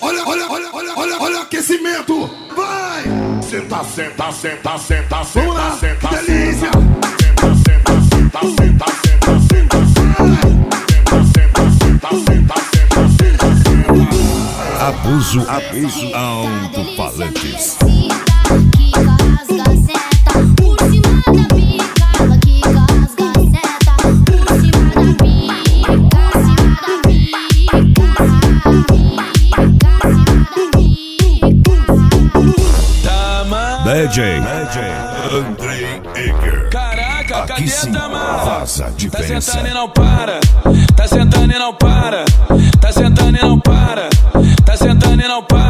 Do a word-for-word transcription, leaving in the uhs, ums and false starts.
olha, olha, olha, olha, olha, olha o aquecimento. Vai! Senta, senta, senta, senta, senta, senta, que delícia! Senta, senta, senta, senta, senta, senta, senta, senta, senta, senta, senta, senta. Abuso, abuso, alto-falantes. D J Andrei Eger. Caraca, aqui cadê sim, a Tamara? faz a diferença. Tá sentando e não para, tá sentando e não para, tá sentando e não para, tá sentando e não para.